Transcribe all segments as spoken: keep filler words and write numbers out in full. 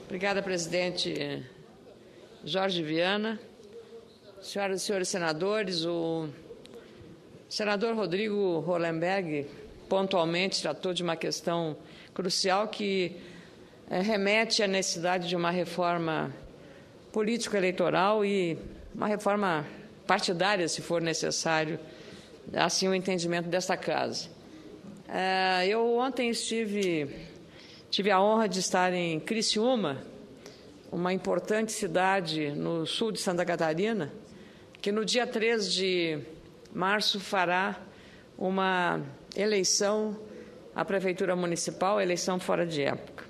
Obrigada, presidente Jorge Viana. Senhoras e senhores senadores, o senador Rodrigo Hollenberg pontualmente tratou de uma questão crucial que é, remete à necessidade de uma reforma político-eleitoral e uma reforma partidária, se for necessário, assim o entendimento desta casa. É, eu ontem estive, tive a honra de estar em Criciúma, uma importante cidade no sul de Santa Catarina, que no dia três de março fará uma eleição à Prefeitura Municipal, eleição fora de época.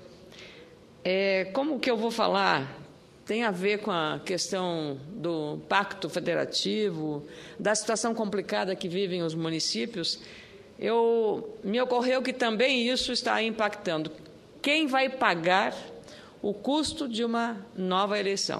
É, como que eu vou falar? Tem a ver com a questão do pacto federativo, da situação complicada que vivem os municípios. Eu, me ocorreu que também isso está impactando. Quem vai pagar o custo de uma nova eleição?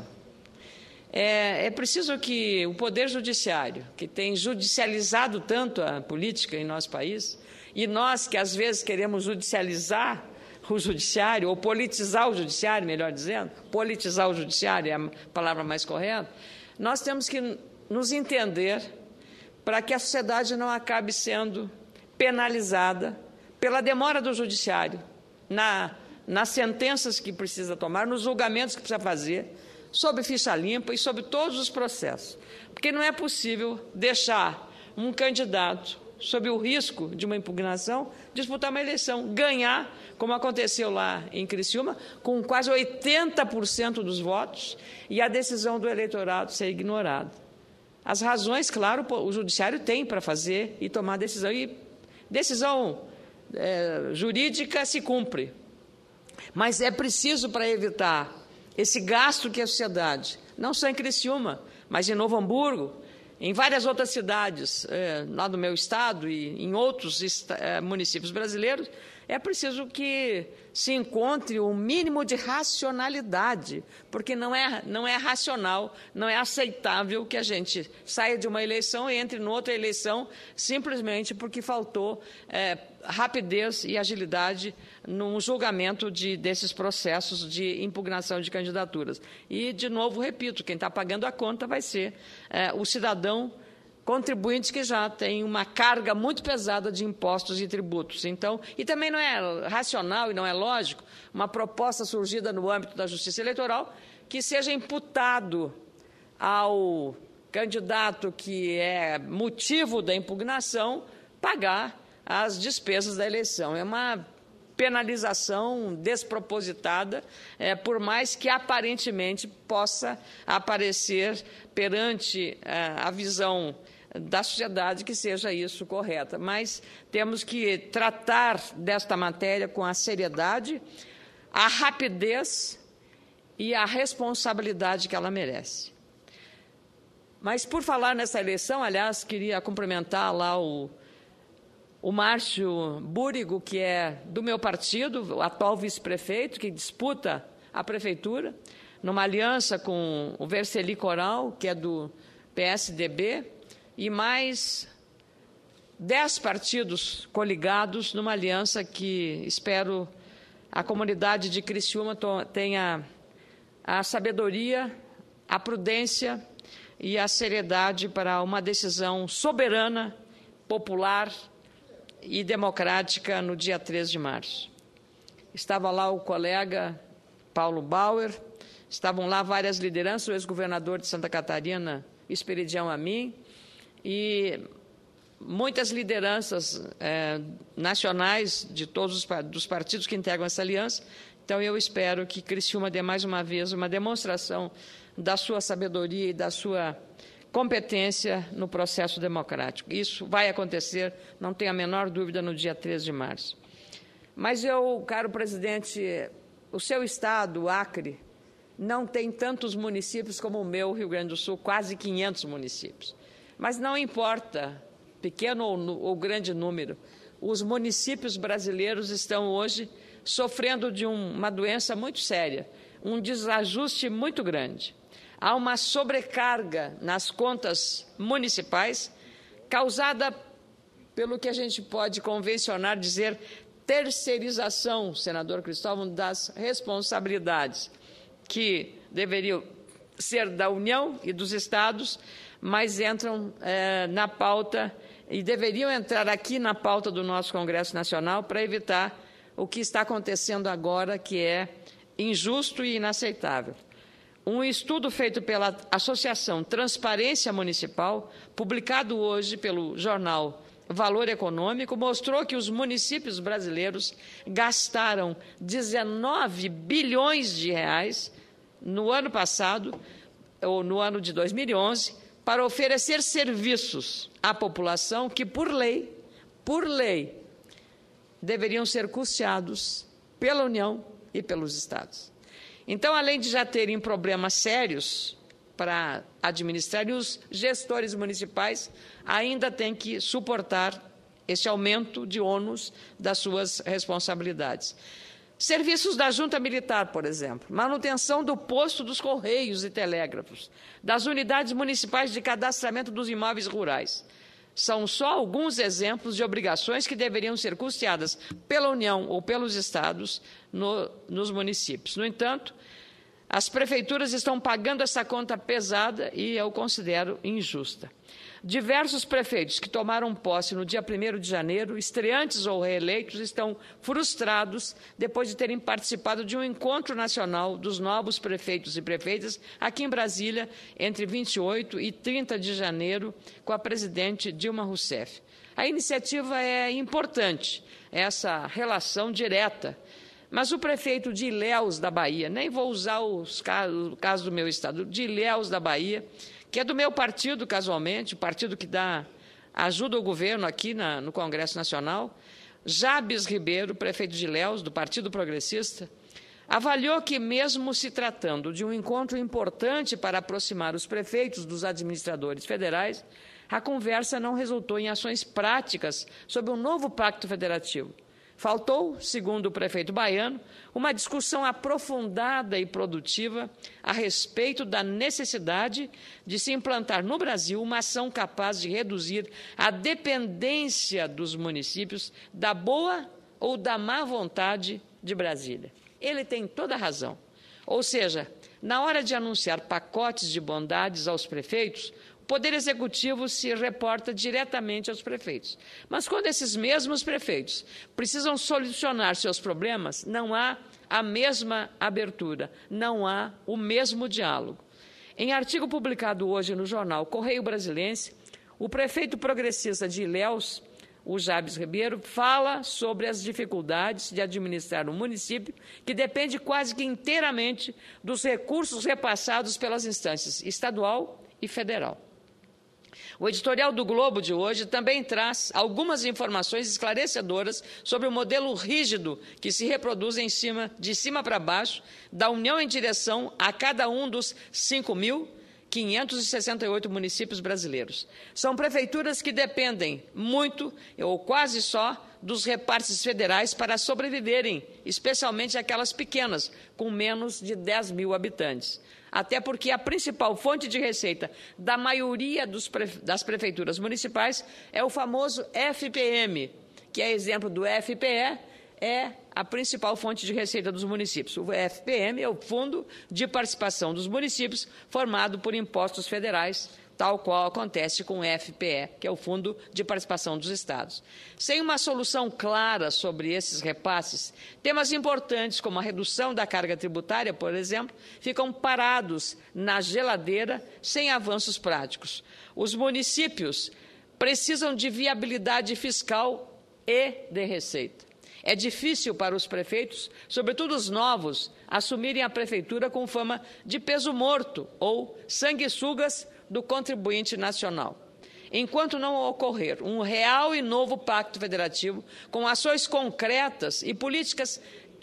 É, é preciso que o Poder Judiciário, que tem judicializado tanto a política em nosso país, e nós que às vezes queremos judicializar o judiciário, ou politizar o judiciário, melhor dizendo, politizar o judiciário é a palavra mais correta, nós temos que nos entender para que a sociedade não acabe sendo penalizada pela demora do judiciário, na, nas sentenças que precisa tomar, nos julgamentos que precisa fazer, sob ficha limpa e sobre todos os processos. Porque não é possível deixar um candidato, sob o risco de uma impugnação, disputar uma eleição, ganhar, como aconteceu lá em Criciúma, com quase oitenta por cento dos votos, e a decisão do eleitorado ser ignorada. As razões, claro, o judiciário tem para fazer e tomar decisão, e decisão é, jurídica se cumpre. Mas é preciso, para evitar esse gasto que a sociedade, não só em Criciúma, mas em Novo Hamburgo, em várias outras cidades, é, lá do meu estado e em outros é, municípios brasileiros, é preciso que se encontre um mínimo de racionalidade, porque não é, não é racional, não é aceitável que a gente saia de uma eleição e entre em outra eleição simplesmente porque faltou é, rapidez e agilidade no julgamento de, desses processos de impugnação de candidaturas. E, de novo, repito, quem está pagando a conta vai ser é, o cidadão contribuinte que já tem uma carga muito pesada de impostos e tributos. Então, e também não é racional e não é lógico uma proposta surgida no âmbito da Justiça Eleitoral que seja imputado ao candidato que é motivo da impugnação pagar as despesas da eleição. É uma penalização despropositada, é, por mais que aparentemente possa aparecer perante é, a visão da sociedade que seja isso correta. Mas temos que tratar desta matéria com a seriedade, a rapidez e a responsabilidade que ela merece. Mas, por falar nessa eleição, aliás, queria cumprimentar lá o, o Márcio Búrigo, que é do meu partido, o atual vice-prefeito, que disputa a prefeitura, numa aliança com o Verceli Coral, que é do P S D B, e mais dez partidos coligados numa aliança que espero a comunidade de Criciúma tenha a sabedoria, a prudência e a seriedade para uma decisão soberana, popular e democrática no dia três de março. Estava lá o colega Paulo Bauer, estavam lá várias lideranças, o ex-governador de Santa Catarina, Esperidião Amin, e muitas lideranças eh, nacionais de todos os dos partidos que integram essa aliança. Então, eu espero que Criciúma dê mais uma vez uma demonstração da sua sabedoria e da sua competência no processo democrático. Isso vai acontecer, não tenho a menor dúvida, no dia três de março. Mas eu, caro presidente, o seu estado, o Acre, não tem tantos municípios como o meu, Rio Grande do Sul, quase quinhentos municípios. Mas não importa, pequeno ou, ou grande número, os municípios brasileiros estão hoje sofrendo de um, uma doença muito séria, um desajuste muito grande. Há uma sobrecarga nas contas municipais causada pelo que a gente pode convencionar dizer terceirização, senador Cristóvão, das responsabilidades que deveriam ser da União e dos Estados, mas entram eh, na pauta e deveriam entrar aqui na pauta do nosso Congresso Nacional para evitar o que está acontecendo agora, que é injusto e inaceitável. Um estudo feito pela Associação Transparência Municipal, publicado hoje pelo jornal Valor Econômico, mostrou que os municípios brasileiros gastaram dezenove bilhões de reais no ano passado, ou no ano de dois mil e onze, para oferecer serviços à população que, por lei, por lei, deveriam ser custeados pela União e pelos Estados. Então, além de já terem problemas sérios para administrar, os gestores municipais ainda têm que suportar esse aumento de ônus das suas responsabilidades. Serviços da Junta Militar, por exemplo, manutenção do posto dos Correios e Telégrafos, das unidades municipais de cadastramento dos imóveis rurais. São só alguns exemplos de obrigações que deveriam ser custeadas pela União ou pelos Estados no, nos municípios. No entanto, as prefeituras estão pagando essa conta pesada e eu considero injusta. Diversos prefeitos que tomaram posse no dia primeiro de janeiro, estreantes ou reeleitos, estão frustrados depois de terem participado de um encontro nacional dos novos prefeitos e prefeitas aqui em Brasília, entre vinte e oito e trinta de janeiro, com a presidente Dilma Rousseff. A iniciativa é importante, essa relação direta, mas o prefeito de Ilhéus, da Bahia, nem vou usar os casos, o caso do meu estado, de Ilhéus, da Bahia, que é do meu partido, casualmente, o partido que dá ajuda ao governo aqui na, no Congresso Nacional, Jabes Ribeiro, prefeito de Ilhéus, do Partido Progressista, avaliou que, mesmo se tratando de um encontro importante para aproximar os prefeitos dos administradores federais, a conversa não resultou em ações práticas sobre um novo pacto federativo. Faltou, segundo o prefeito baiano, uma discussão aprofundada e produtiva a respeito da necessidade de se implantar no Brasil uma ação capaz de reduzir a dependência dos municípios da boa ou da má vontade de Brasília. Ele tem toda a razão. Ou seja, na hora de anunciar pacotes de bondades aos prefeitos, o Poder Executivo se reporta diretamente aos prefeitos. Mas quando esses mesmos prefeitos precisam solucionar seus problemas, não há a mesma abertura, não há o mesmo diálogo. Em artigo publicado hoje no jornal Correio Brasilense, o prefeito progressista de Ilhéus, o Jabes Ribeiro, fala sobre as dificuldades de administrar um município que depende quase que inteiramente dos recursos repassados pelas instâncias estadual e federal. O editorial do Globo de hoje também traz algumas informações esclarecedoras sobre o modelo rígido que se reproduz em cima, de cima para baixo, da União em direção a cada um dos cinco mil quinhentos e sessenta e oito municípios brasileiros. São prefeituras que dependem muito, ou quase só, dos repartes federais para sobreviverem, especialmente aquelas pequenas, com menos de dez mil habitantes. Até porque a principal fonte de receita da maioria dos prefe... das prefeituras municipais é o famoso F P M, que é exemplo do F P E, é a principal fonte de receita dos municípios. O F P M é o Fundo de Participação dos Municípios, formado por impostos federais, tal qual acontece com o F P E, que é o Fundo de Participação dos Estados. Sem uma solução clara sobre esses repasses, temas importantes como a redução da carga tributária, por exemplo, ficam parados na geladeira sem avanços práticos. Os municípios precisam de viabilidade fiscal e de receita. É difícil para os prefeitos, sobretudo os novos, assumirem a prefeitura com fama de peso morto ou sanguessugas do contribuinte nacional. Enquanto não ocorrer um real e novo pacto federativo com ações concretas e políticas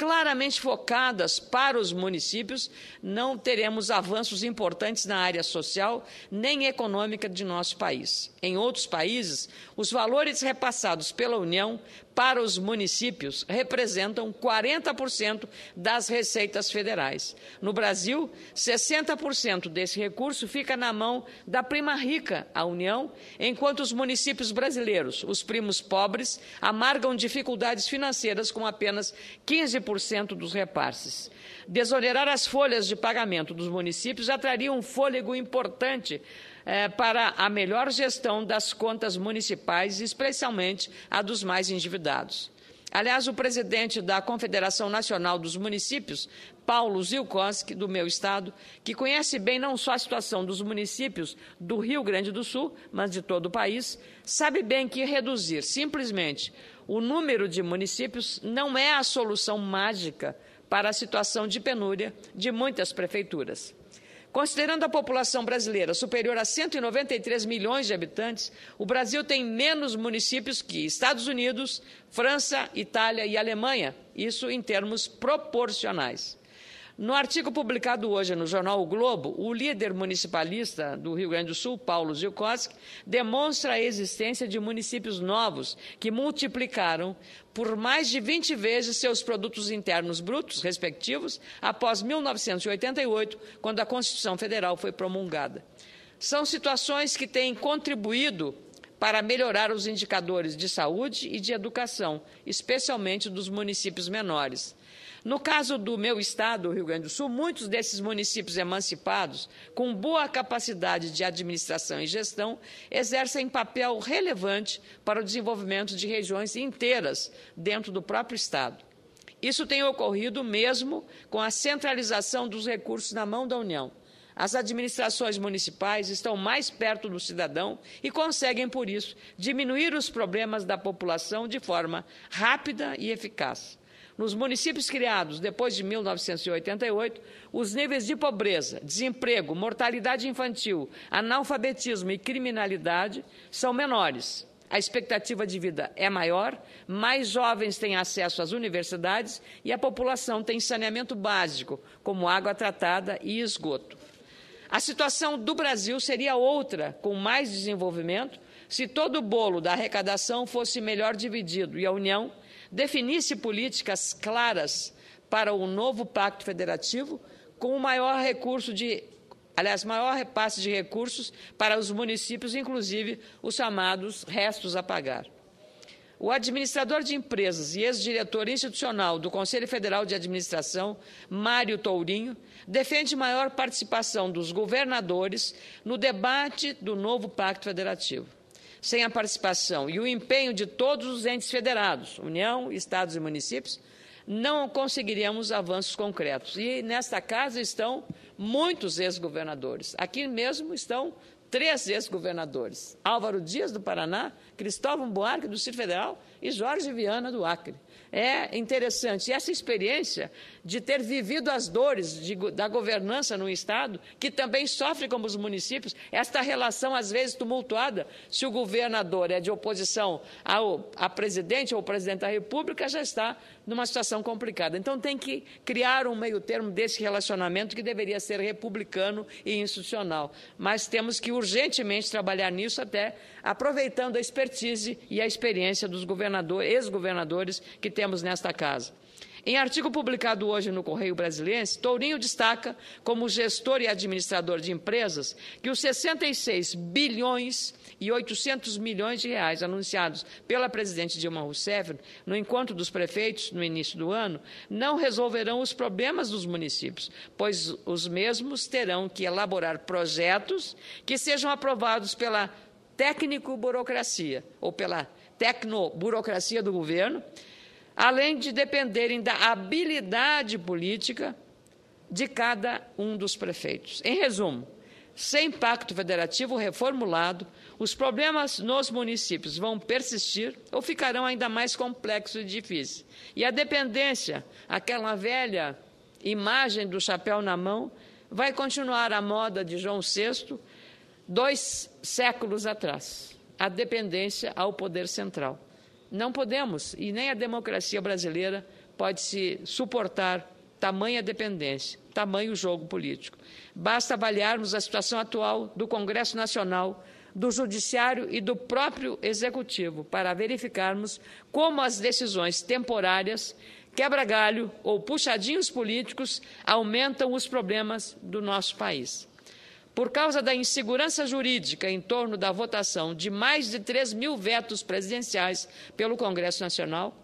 claramente focadas para os municípios, não teremos avanços importantes na área social nem econômica de nosso país. Em outros países, os valores repassados pela União para os municípios representam quarenta por cento das receitas federais. No Brasil, sessenta por cento desse recurso fica na mão da prima rica, a União, enquanto os municípios brasileiros, os primos pobres, amargam dificuldades financeiras com apenas quinze por cento dos repasses. Desonerar as folhas de pagamento dos municípios já traria um fôlego importante É, para a melhor gestão das contas municipais, especialmente a dos mais endividados. Aliás, o presidente da Confederação Nacional dos Municípios, Paulo Zilkowski, do meu estado, que conhece bem não só a situação dos municípios do Rio Grande do Sul, mas de todo o país, sabe bem que reduzir simplesmente o número de municípios não é a solução mágica para a situação de penúria de muitas prefeituras. Considerando a população brasileira superior a cento e noventa e três milhões de habitantes, o Brasil tem menos municípios que Estados Unidos, França, Itália e Alemanha, isso em termos proporcionais. No artigo publicado hoje no jornal O Globo, o líder municipalista do Rio Grande do Sul, Paulo Zilkowski, demonstra a existência de municípios novos que multiplicaram por mais de vinte vezes seus produtos internos brutos, respectivos, após mil novecentos e oitenta e oito, quando a Constituição Federal foi promulgada. São situações que têm contribuído para melhorar os indicadores de saúde e de educação, especialmente dos municípios menores. No caso do meu estado, o Rio Grande do Sul, muitos desses municípios emancipados, com boa capacidade de administração e gestão, exercem papel relevante para o desenvolvimento de regiões inteiras dentro do próprio estado. Isso tem ocorrido mesmo com a centralização dos recursos na mão da União. As administrações municipais estão mais perto do cidadão e conseguem, por isso, diminuir os problemas da população de forma rápida e eficaz. Nos municípios criados depois de mil novecentos e oitenta e oito, os níveis de pobreza, desemprego, mortalidade infantil, analfabetismo e criminalidade são menores. A expectativa de vida é maior, mais jovens têm acesso às universidades e a população tem saneamento básico, como água tratada e esgoto. A situação do Brasil seria outra, com mais desenvolvimento, se todo o bolo da arrecadação fosse melhor dividido e a União definisse políticas claras para o novo Pacto Federativo, com o maior recurso de, aliás, maior repasse de recursos para os municípios, inclusive os chamados restos a pagar. O administrador de empresas e ex-diretor institucional do Conselho Federal de Administração, Mário Tourinho, defende maior participação dos governadores no debate do novo Pacto Federativo. Sem a participação e o empenho de todos os entes federados, União, Estados e municípios, não conseguiríamos avanços concretos. E nesta casa estão muitos ex-governadores. Aqui mesmo estão três ex-governadores: Álvaro Dias, do Paraná, Cristóvão Buarque, do Distrito Federal, e Jorge Viana, do Acre. É interessante. E essa experiência de ter vivido as dores de, da governança no Estado, que também sofre como os municípios, esta relação, às vezes, tumultuada, se o governador é de oposição ao a presidente ou ao presidente da República, já está numa situação complicada. Então, tem que criar um meio termo desse relacionamento que deveria ser republicano e institucional. Mas temos que urgentemente trabalhar nisso, até aproveitando a expertise e a experiência dos governadores, ex-governadores que temos nesta casa. Em artigo publicado hoje no Correio Brasiliense, Tourinho destaca, como gestor e administrador de empresas, que os sessenta e seis bilhões e oitocentos milhões de reais anunciados pela presidente Dilma Rousseff no encontro dos prefeitos no início do ano não resolverão os problemas dos municípios, pois os mesmos terão que elaborar projetos que sejam aprovados pela técnico-burocracia ou pela tecnoburocracia do governo, além de dependerem da habilidade política de cada um dos prefeitos. Em resumo, sem pacto federativo reformulado, os problemas nos municípios vão persistir ou ficarão ainda mais complexos e difíceis. E a dependência, aquela velha imagem do chapéu na mão, vai continuar à moda de João sexto, dois séculos atrás. A dependência ao poder central. Não podemos, e nem a democracia brasileira pode-se suportar tamanha dependência, tamanho jogo político. Basta avaliarmos a situação atual do Congresso Nacional, do Judiciário e do próprio Executivo para verificarmos como as decisões temporárias, quebra-galho ou puxadinhos políticos aumentam os problemas do nosso país. Por causa da insegurança jurídica em torno da votação de mais de três mil vetos presidenciais pelo Congresso Nacional,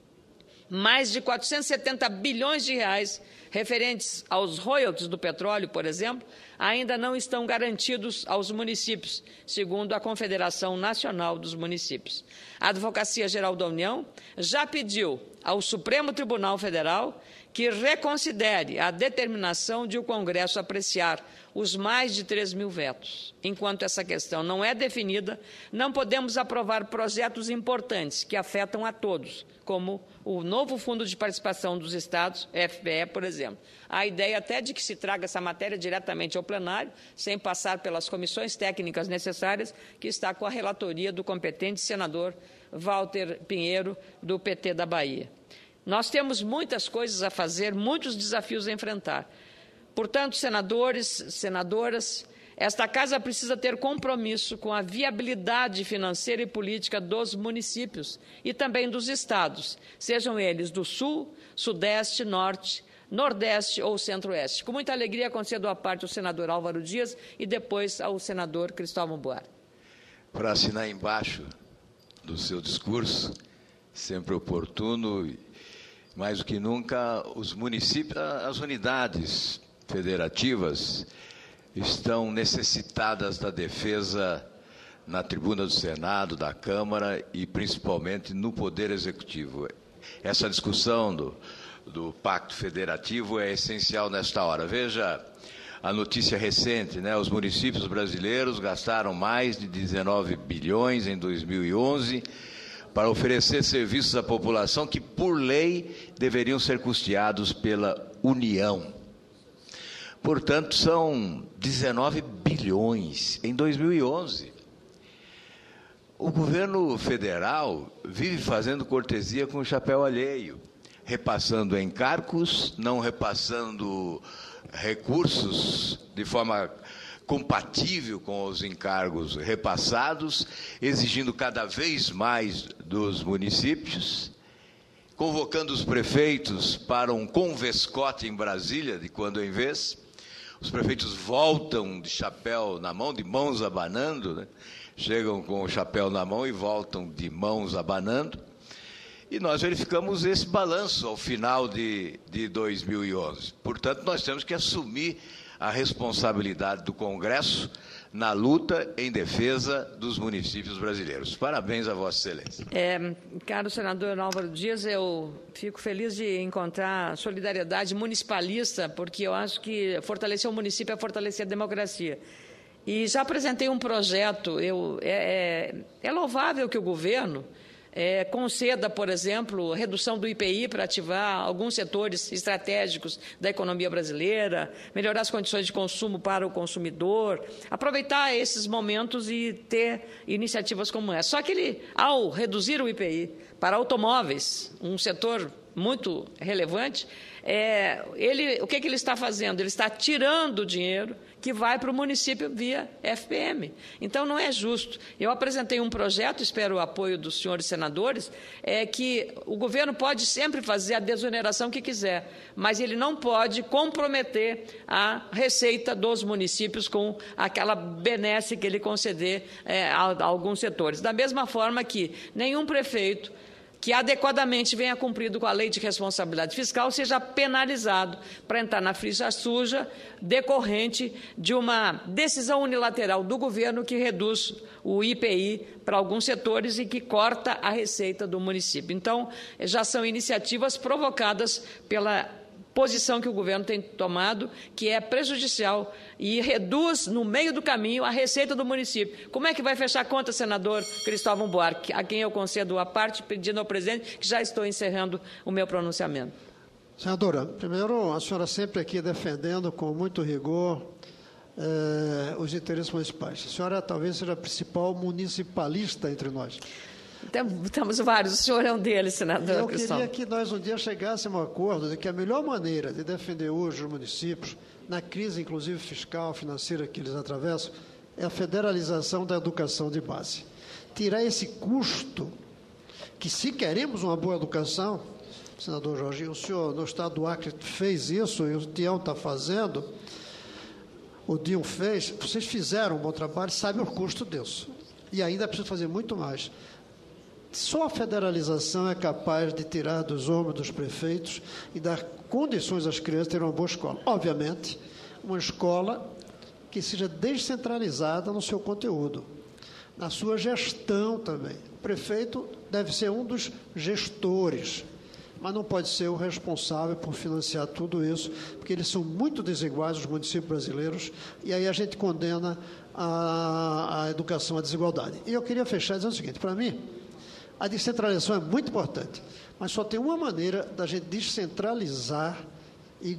mais de quatrocentos e setenta bilhões de reais referentes aos royalties do petróleo, por exemplo, ainda não estão garantidos aos municípios, segundo a Confederação Nacional dos Municípios. A Advocacia Geral da União já pediu ao Supremo Tribunal Federal que reconsidere a determinação de o Congresso apreciar os mais de três mil vetos. Enquanto essa questão não é definida, não podemos aprovar projetos importantes que afetam a todos, como o novo Fundo de Participação dos Estados, F P E, por exemplo. A ideia até de que se traga essa matéria diretamente ao plenário, sem passar pelas comissões técnicas necessárias, que está com a relatoria do competente senador Walter Pinheiro, do P T da Bahia. Nós temos muitas coisas a fazer, muitos desafios a enfrentar. Portanto, senadores, senadoras, esta Casa precisa ter compromisso com a viabilidade financeira e política dos municípios e também dos estados, sejam eles do Sul, Sudeste, Norte, Nordeste ou Centro-Oeste. Com muita alegria, concedo a parte ao senador Álvaro Dias e depois ao senador Cristóvão Buarque. Para assinar embaixo do seu discurso, sempre oportuno, mais do que nunca, os municípios, as unidades federativas estão necessitadas da defesa na tribuna do Senado, da Câmara e principalmente no Poder Executivo. Essa discussão do, do Pacto Federativo é essencial nesta hora. Veja a notícia recente, né? Os municípios brasileiros gastaram mais de dezenove bilhões em dois mil e onze para oferecer serviços à população que, por lei, deveriam ser custeados pela União. Portanto, são dezenove bilhões em dois mil e onze. O governo federal vive fazendo cortesia com o chapéu alheio, repassando encargos, não repassando recursos de forma compatível com os encargos repassados, exigindo cada vez mais dos municípios, convocando os prefeitos para um convescote em Brasília, de quando em vez. Os prefeitos voltam de chapéu na mão, de mãos abanando, né? Chegam com o chapéu na mão e voltam de mãos abanando. E nós verificamos esse balanço ao final de, de dois mil e onze. Portanto, nós temos que assumir a responsabilidade do Congresso na luta em defesa dos municípios brasileiros. Parabéns a Vossa Excelência. É, caro senador Álvaro Dias, eu fico feliz de encontrar solidariedade municipalista, porque eu acho que fortalecer o município é fortalecer a democracia. E já apresentei um projeto, eu, é, é, é louvável que o governo É, conceda, por exemplo, redução do I P I para ativar alguns setores estratégicos da economia brasileira, melhorar as condições de consumo para o consumidor, aproveitar esses momentos e ter iniciativas como essa. Só que ele, ao reduzir o I P I para automóveis, um setor muito relevante, é, ele, o que, que ele está fazendo? Ele está tirando dinheiro que vai para o município via F P M. Então, não é justo. Eu apresentei um projeto, espero o apoio dos senhores senadores, é que o governo pode sempre fazer a desoneração que quiser, mas ele não pode comprometer a receita dos municípios com aquela benesse que ele conceder é, a, a alguns setores. Da mesma forma que nenhum prefeito que adequadamente venha cumprido com a lei de responsabilidade fiscal seja penalizado para entrar na ficha suja decorrente de uma decisão unilateral do governo que reduz o I P I para alguns setores e que corta a receita do município. Então, já são iniciativas provocadas pela posição que o governo tem tomado, que é prejudicial e reduz, no meio do caminho, a receita do município. Como é que vai fechar a conta, senador Cristóvão Buarque, a quem eu concedo a parte, pedindo ao presidente que já estou encerrando o meu pronunciamento? Senadora, primeiro, a senhora sempre aqui defendendo com muito rigor eh, os interesses municipais. A senhora talvez seja a principal municipalista entre nós. Temos vários, o senhor é um deles, senador Eu Cristóvão. queria que nós um dia chegássemos a um acordo de que a melhor maneira de defender hoje os municípios, na crise inclusive fiscal, financeira que eles atravessam, é a federalização da educação de base. Tirar esse custo, que se queremos uma boa educação, senador Jorginho, o senhor no estado do Acre fez isso, e o Tião está fazendo, o Dinho fez, vocês fizeram um bom trabalho, sabem o custo disso. E ainda precisa fazer muito mais. Só a federalização é capaz de tirar dos ombros dos prefeitos e dar condições às crianças terem uma boa escola. Obviamente, uma escola que seja descentralizada no seu conteúdo, na sua gestão também. O prefeito deve ser um dos gestores, mas não pode ser o responsável por financiar tudo isso, porque eles são muito desiguais, os municípios brasileiros, e aí a gente condena a, a educação à desigualdade. E eu queria fechar dizendo o seguinte, para mim, a descentralização é muito importante, mas só tem uma maneira da gente descentralizar e,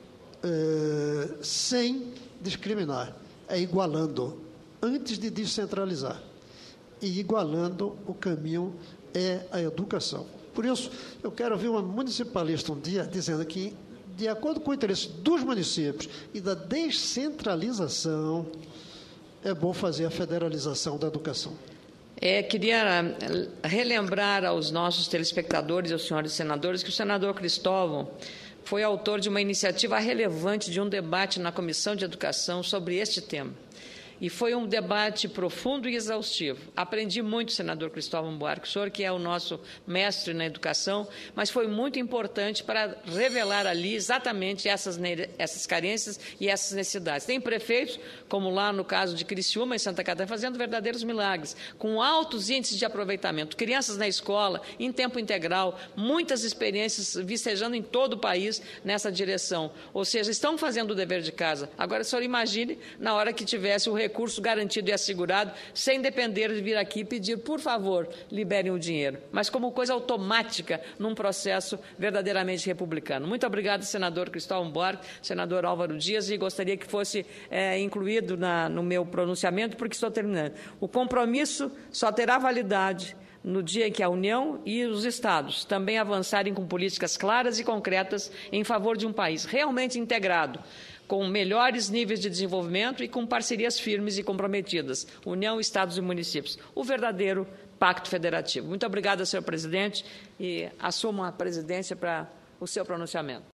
eh, sem discriminar, é igualando, antes de descentralizar. E igualando, o caminho é a educação. Por isso, eu quero ouvir uma municipalista um dia dizendo que, de acordo com o interesse dos municípios e da descentralização, é bom fazer a federalização da educação. É, queria relembrar aos nossos telespectadores e aos senhores senadores que o senador Cristóvão foi autor de uma iniciativa relevante de um debate na Comissão de Educação sobre este tema. E foi um debate profundo e exaustivo. Aprendi muito, senador Cristóvão Buarque, o senhor que é o nosso mestre na educação, mas foi muito importante para revelar ali exatamente essas, essas carências e essas necessidades. Tem prefeitos, como lá no caso de Criciúma, em Santa Catarina, fazendo verdadeiros milagres, com altos índices de aproveitamento. Crianças na escola, em tempo integral, muitas experiências vicejando em todo o país nessa direção. Ou seja, estão fazendo o dever de casa. Agora, o senhor imagine na hora que tivesse o recurso recurso garantido e assegurado, sem depender de vir aqui e pedir, por favor, liberem o dinheiro, mas como coisa automática num processo verdadeiramente republicano. Muito obrigado, senador Cristóvão Buarque, senador Álvaro Dias, e gostaria que fosse é, incluído na, no meu pronunciamento, porque estou terminando. O compromisso só terá validade no dia em que a União e os Estados também avançarem com políticas claras e concretas em favor de um país realmente integrado, com melhores níveis de desenvolvimento e com parcerias firmes e comprometidas, União, Estados e municípios, o verdadeiro pacto federativo. Muito obrigada, senhor presidente, e assumo a presidência para o seu pronunciamento.